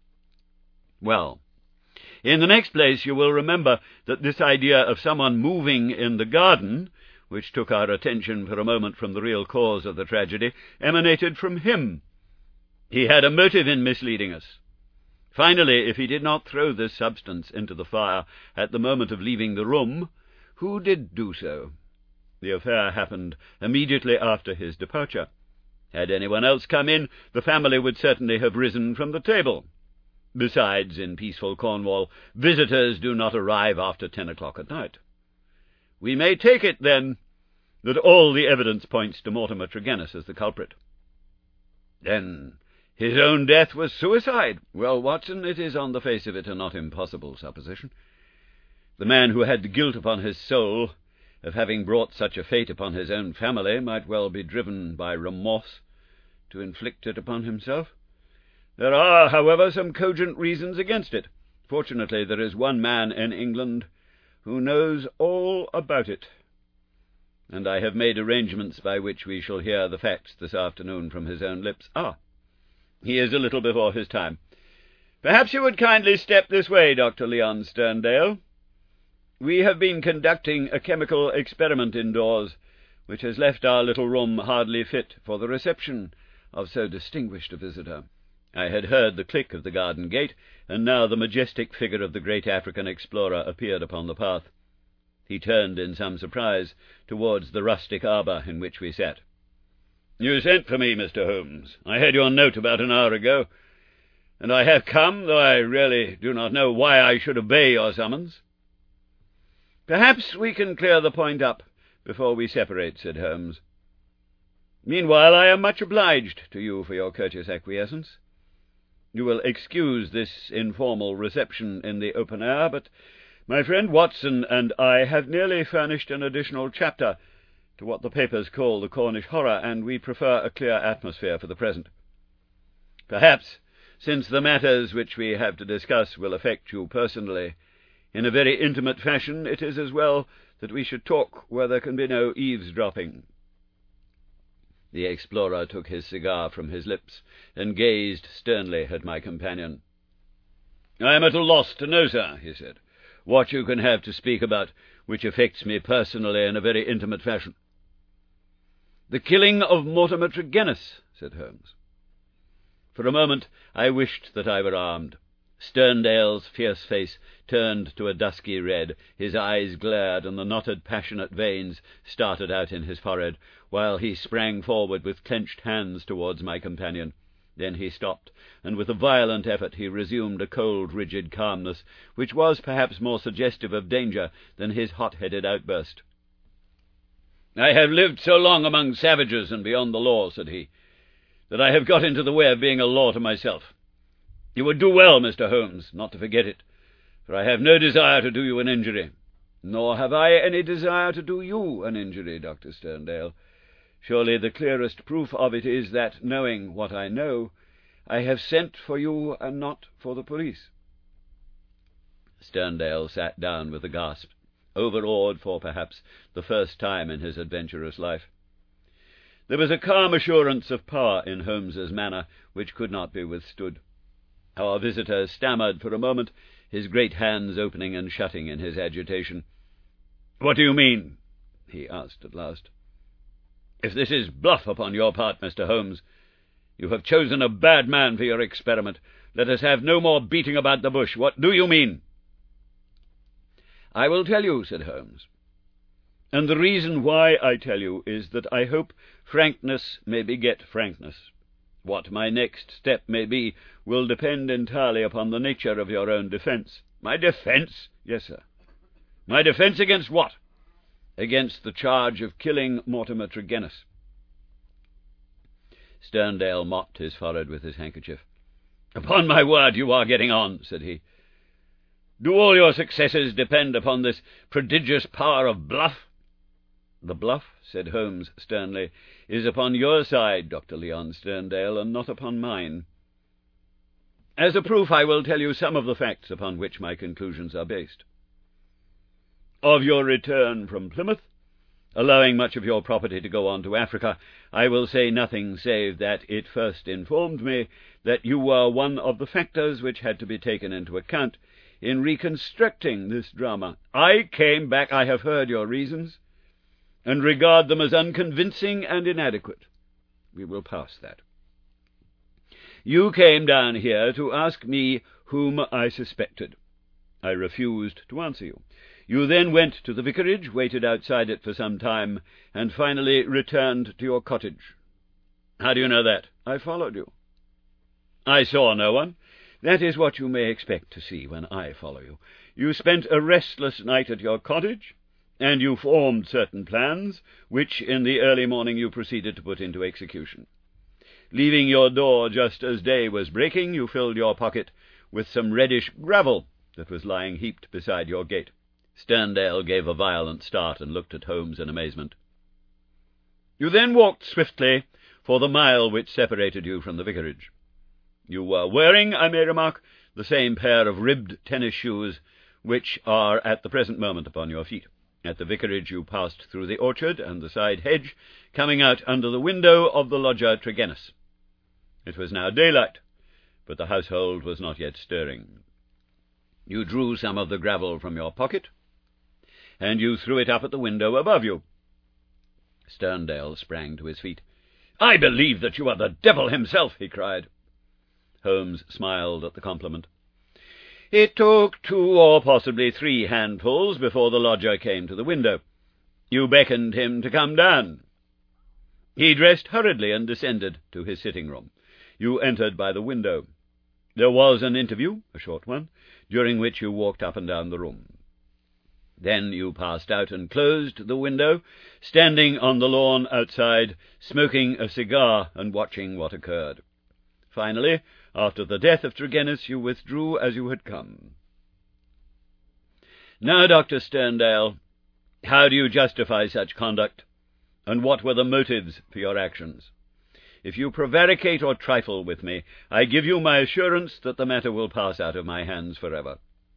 Well, in the next place, you will remember that this idea of someone moving in the garden, which took our attention for a moment from the real cause of the tragedy, emanated from him. He had a motive in misleading us. Finally, if he did not throw this substance into the fire at the moment of leaving the room, who did do so? The affair happened immediately after his departure. Had anyone else come in, the family would certainly have risen from the table. Besides, in peaceful Cornwall, visitors do not arrive after 10 o'clock at night. We may take it, then, that all the evidence points to Mortimer Tregennis as the culprit. Then his own death was suicide. Well, Watson, it is on the face of it a not impossible supposition. The man who had the guilt upon his soul of having brought such a fate upon his own family might well be driven by remorse to inflict it upon himself. There are, however, some cogent reasons against it. Fortunately, there is one man in England who knows all about it, and I have made arrangements by which we shall hear the facts this afternoon from his own lips. He is a little before his time. Perhaps you would kindly step this way, Dr. Leon Sterndale. We have been conducting a chemical experiment indoors, which has left our little room hardly fit for the reception of so distinguished a visitor." I had heard the click of the garden gate, and now the majestic figure of the great African explorer appeared upon the path. He turned in some surprise towards the rustic arbour in which we sat. "You sent for me, Mr. Holmes. I had your note about an hour ago, and I have come, though I really do not know why I should obey your summons." "Perhaps we can clear the point up before we separate," said Holmes. "Meanwhile, I am much obliged to you for your courteous acquiescence. You will excuse this informal reception in the open air, but my friend Watson and I have nearly furnished an additional chapter to what the papers call the Cornish horror, and we prefer a clear atmosphere for the present. Perhaps, since the matters which we have to discuss will affect you personally in a very intimate fashion, it is as well that we should talk where there can be no eavesdropping." The explorer took his cigar from his lips and gazed sternly at my companion. "I am at a loss to know, sir," he said, "what you can have to speak about which affects me personally in a very intimate fashion." "The killing of Mortimer Tregennis," said Holmes. For a moment I wished that I were armed. Sterndale's fierce face turned to a dusky red, his eyes glared, and the knotted, passionate veins started out in his forehead, while he sprang forward with clenched hands towards my companion. Then he stopped, and with a violent effort he resumed a cold, rigid calmness, which was perhaps more suggestive of danger than his hot-headed outburst. "I have lived so long among savages and beyond the law," said he, "that I have got into the way of being a law to myself. You would do well, Mr. Holmes, not to forget it, for I have no desire to do you an injury." "Nor have I any desire to do you an injury, Dr. Sterndale. Surely the clearest proof of it is that, knowing what I know, I have sent for you and not for the police." Sterndale sat down with a gasp, overawed for perhaps the first time in his adventurous life. There was a calm assurance of power in Holmes's manner which could not be withstood. Our visitor stammered for a moment, his great hands opening and shutting in his agitation. "What do you mean?" he asked at last. "If this is bluff upon your part, Mr. Holmes, you have chosen a bad man for your experiment. Let us have no more beating about the bush. What do you mean?" "I will tell you," said Holmes. "And the reason why I tell you is that I hope frankness may beget frankness. What my next step may be will depend entirely upon the nature of your own defence." "My defence?" "Yes, sir." "My defence against what?" "Against the charge of killing Mortimer Tregennis." Sterndale mopped his forehead with his handkerchief. "Upon my word, you are getting on," said he. "Do all your successes depend upon this prodigious power of bluff?" "The bluff," said Holmes sternly, "is upon your side, Dr. Leon Sterndale, and not upon mine. As a proof, I will tell you some of the facts upon which my conclusions are based. Of your return from Plymouth, allowing much of your property to go on to Africa, I will say nothing save that it first informed me that you were one of the factors which had to be taken into account in reconstructing this drama. I came back. I have heard your reasons, and regard them as unconvincing and inadequate. We will pass that. You came down here to ask me whom I suspected. I refused to answer you. You then went to the vicarage, waited outside it for some time, and finally returned to your cottage. How do you know that? I followed you. I saw no one. That is what you may expect to see when I follow you. You spent a restless night at your cottage, and you formed certain plans, which in the early morning you proceeded to put into execution. Leaving your door just as day was breaking, you filled your pocket with some reddish gravel that was lying heaped beside your gate. Sterndale gave a violent start and looked at Holmes in amazement. You then walked swiftly for the mile which separated you from the vicarage. You were wearing, I may remark, the same pair of ribbed tennis shoes which are at the present moment upon your feet. At the vicarage you passed through the orchard and the side hedge, coming out under the window of the lodger Tregennis. It was now daylight, but the household was not yet stirring. You drew some of the gravel from your pocket, and you threw it up at the window above you. Sterndale sprang to his feet. "I believe that you are the devil himself," he cried. Holmes smiled at the compliment. "It took 2 or possibly 3 handfuls before the lodger came to the window. You beckoned him to come down. He dressed hurriedly and descended to his sitting-room. You entered by the window. There was an interview, a short one, during which you walked up and down the room. Then you passed out and closed the window, standing on the lawn outside, smoking a cigar and watching what occurred. Finally, after the death of Tregennis, you withdrew as you had come. Now, Dr. Sterndale, how do you justify such conduct, and what were the motives for your actions? If you prevaricate or trifle with me, I give you my assurance that the matter will pass out of my hands forever."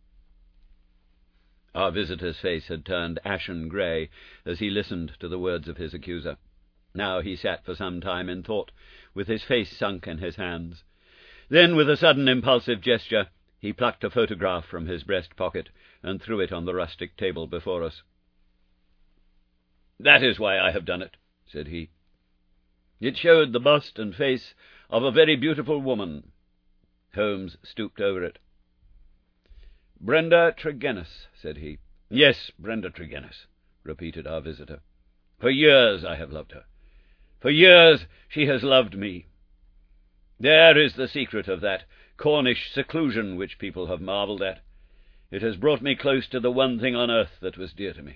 Our visitor's face had turned ashen grey as he listened to the words of his accuser. Now he sat for some time in thought, with his face sunk in his hands. Then, with a sudden impulsive gesture, he plucked a photograph from his breast pocket and threw it on the rustic table before us. "That is why I have done it," said he. It showed the bust and face of a very beautiful woman. Holmes stooped over it. "Brenda Tregennis," said he. "Yes, Brenda Tregennis," repeated our visitor. "For years I have loved her. For years she has loved me. There is the secret of that Cornish seclusion which people have marvelled at. It has brought me close to the one thing on earth that was dear to me.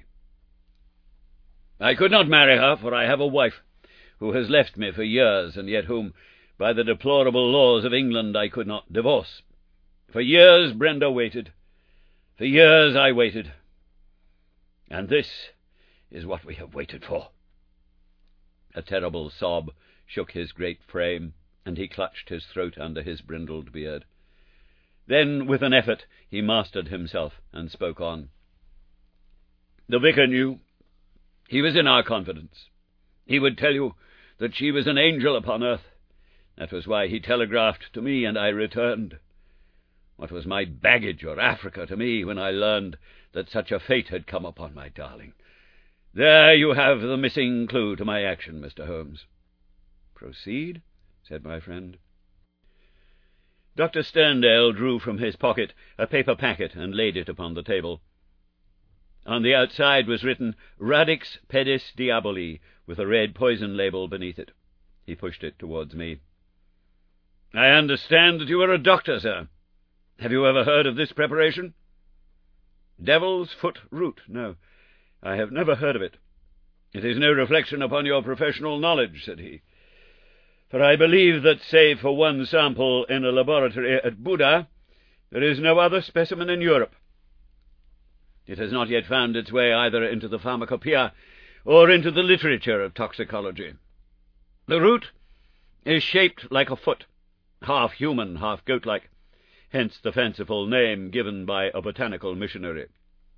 I could not marry her, for I have a wife who has left me for years, and yet whom, by the deplorable laws of England, I could not divorce. For years Brenda waited. For years I waited. And this is what we have waited for." A terrible sob shook his great frame, and he clutched his throat under his brindled beard. Then, with an effort, he mastered himself and spoke on. "The vicar knew. He was in our confidence. He would tell you that she was an angel upon earth. That was why he telegraphed to me, and I returned. What was my baggage or Africa to me when I learned that such a fate had come upon my darling? There you have the missing clue to my action, Mr. Holmes." "Proceed," said my friend. Dr. Sterndale drew from his pocket a paper packet and laid it upon the table. On the outside was written "Radix Pedis Diaboli," with a red poison label beneath it. He pushed it towards me. "I understand that you are a doctor, sir. Have you ever heard of this preparation?" "Devil's foot root? No, I have never heard of it." "It is no reflection upon your professional knowledge," said he, "for I believe that, save for one sample in a laboratory at Buda, there is no other specimen in Europe. It has not yet found its way either into the pharmacopoeia or into the literature of toxicology. The root is shaped like a foot, half human, half goat-like, hence the fanciful name given by a botanical missionary.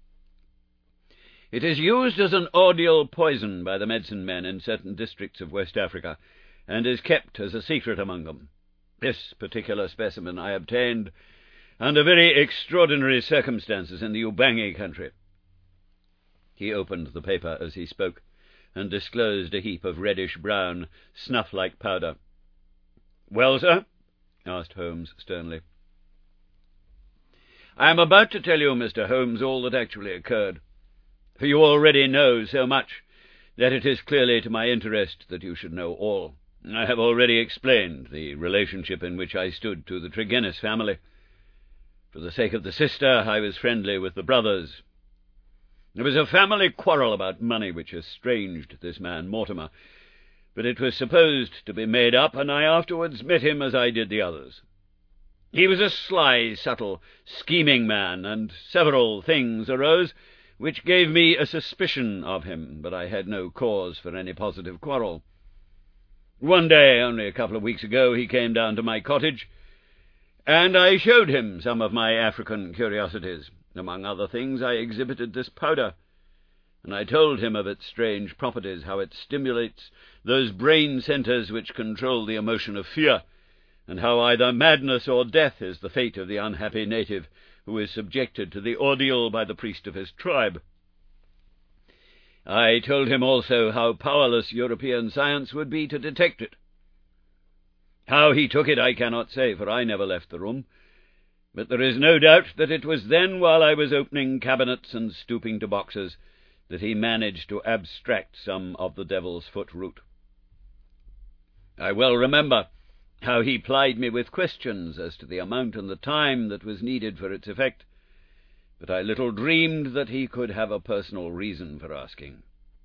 It is used as an ordeal poison by the medicine men in certain districts of West Africa, and is kept as a secret among them. This particular specimen I obtained under very extraordinary circumstances in the Ubangi country." He opened the paper as he spoke, and disclosed a heap of reddish-brown, snuff-like powder. "Well, sir?" asked Holmes sternly. "I am about to tell you, Mr. Holmes, all that actually occurred, for you already know so much that it is clearly to my interest that you should know all. I have already explained the relationship in which I stood to the Tregennis family. For the sake of the sister, I was friendly with the brothers. There was a family quarrel about money which estranged this man Mortimer, but it was supposed to be made up, and I afterwards met him as I did the others. He was a sly, subtle, scheming man, and several things arose which gave me a suspicion of him, but I had no cause for any positive quarrel. One day, only a couple of weeks ago, he came down to my cottage, and I showed him some of my African curiosities. Among other things, I exhibited this powder, and I told him of its strange properties, how it stimulates those brain centres which control the emotion of fear, and how either madness or death is the fate of the unhappy native who is subjected to the ordeal by the priest of his tribe. I told him also how powerless European science would be to detect it. How he took it I cannot say, for I never left the room, but there is no doubt that it was then, while I was opening cabinets and stooping to boxes, that he managed to abstract some of the devil's foot root. I well remember how he plied me with questions as to the amount and the time that was needed for its effect, but I little dreamed that he could have a personal reason for asking.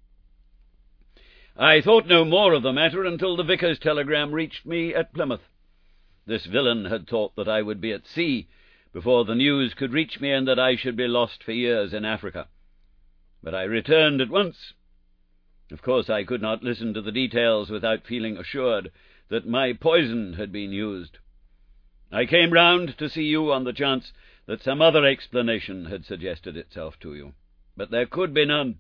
I thought no more of the matter until the vicar's telegram reached me at Plymouth. This villain had thought that I would be at sea before the news could reach me, and that I should be lost for years in Africa. But I returned at once. Of course I could not listen to the details without feeling assured that my poison had been used. I came round to see you on the chance that some other explanation had suggested itself to you, but there could be none.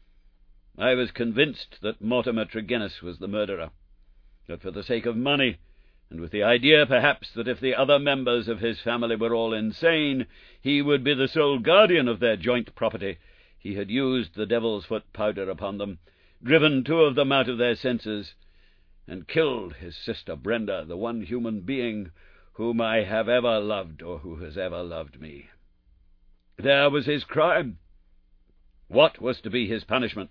I was convinced that Mortimer Tregennis was the murderer, that for the sake of money, and with the idea perhaps that if the other members of his family were all insane, he would be the sole guardian of their joint property, he had used the devil's foot powder upon them, driven 2 of them out of their senses, and killed his sister Brenda, the one human being whom I have ever loved, or who has ever loved me. There was his crime. What was to be his punishment?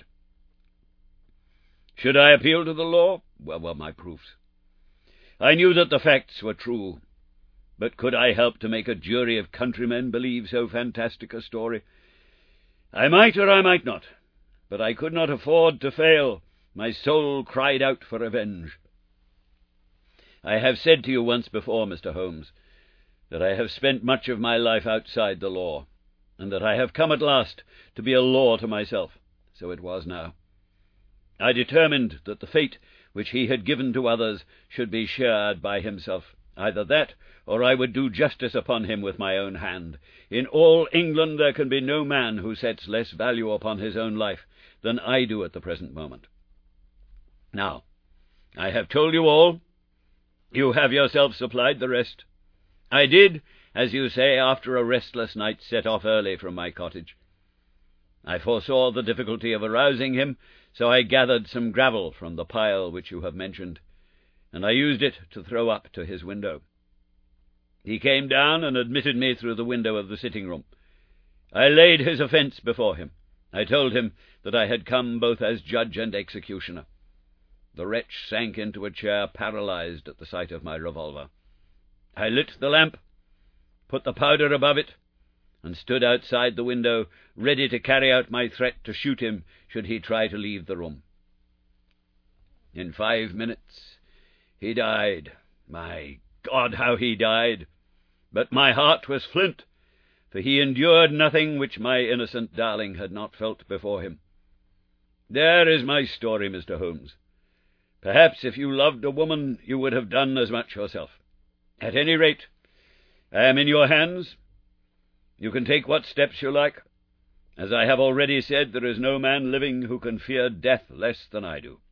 Should I appeal to the law? Where were my proofs? I knew that the facts were true, but could I help to make a jury of countrymen believe so fantastic a story? I might or I might not, but I could not afford to fail. My soul cried out for revenge. I have said to you once before, Mr. Holmes, that I have spent much of my life outside the law, and that I have come at last to be a law to myself. So it was now. I determined that the fate which he had given to others should be shared by himself. Either that, or I would do justice upon him with my own hand. In all England there can be no man who sets less value upon his own life than I do at the present moment. Now, I have told you all. You have yourself supplied the rest. I did, as you say, after a restless night, set off early from my cottage. I foresaw the difficulty of arousing him, so I gathered some gravel from the pile which you have mentioned, and I used it to throw up to his window. He came down and admitted me through the window of the sitting-room. I laid his offence before him. I told him that I had come both as judge and executioner. The wretch sank into a chair, paralyzed at the sight of my revolver. I lit the lamp, put the powder above it, and stood outside the window, ready to carry out my threat to shoot him should he try to leave the room. In 5 minutes he died. My God, how he died! But my heart was flint, for he endured nothing which my innocent darling had not felt before him. There is my story, Mr. Holmes. Perhaps if you loved a woman, you would have done as much yourself. At any rate, I am in your hands. You can take what steps you like. As I have already said, there is no man living who can fear death less than I do.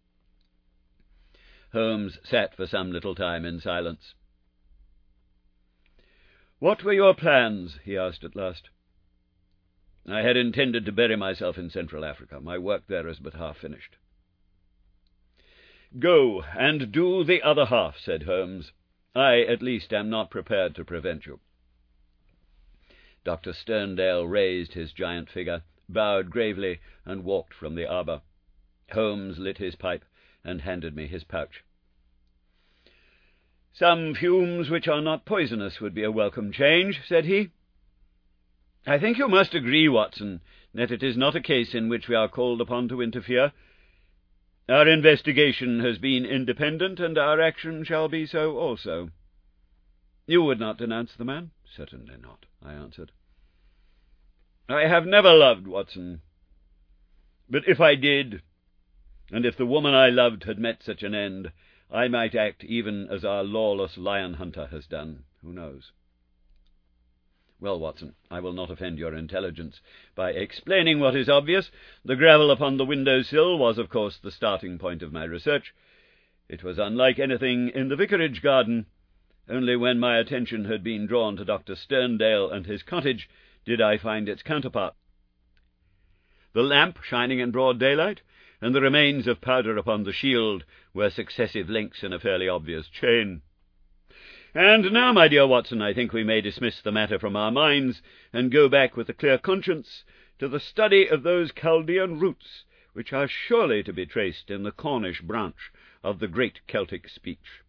Holmes sat for some little time in silence. "What were your plans?" he asked at last. "I had intended to bury myself in Central Africa. My work there is but half finished." "Go, and do the other half," said Holmes. "I, at least, am not prepared to prevent you." Dr. Sterndale raised his giant figure, bowed gravely, and walked from the arbour. Holmes lit his pipe and handed me his pouch. "Some fumes which are not poisonous would be a welcome change," said he. "I think you must agree, Watson, that it is not a case in which we are called upon to interfere. Our investigation has been independent, and our action shall be so also." "You would not denounce the man?" "Certainly not," I answered. "I have never loved, Watson. But if I did, and if the woman I loved had met such an end, I might act even as our lawless lion-hunter has done. Who knows? Well, Watson, I will not offend your intelligence by explaining what is obvious. The gravel upon the window-sill was, of course, the starting point of my research. It was unlike anything in the vicarage garden, Only when my attention had been drawn to Dr. Sterndale and his cottage did I find its counterpart. The lamp shining in broad daylight, and the remains of powder upon the shield, were successive links in a fairly obvious chain. And now, my dear Watson, I think we may dismiss the matter from our minds, and go back with a clear conscience to the study of those Chaldean roots which are surely to be traced in the Cornish branch of the great Celtic speech.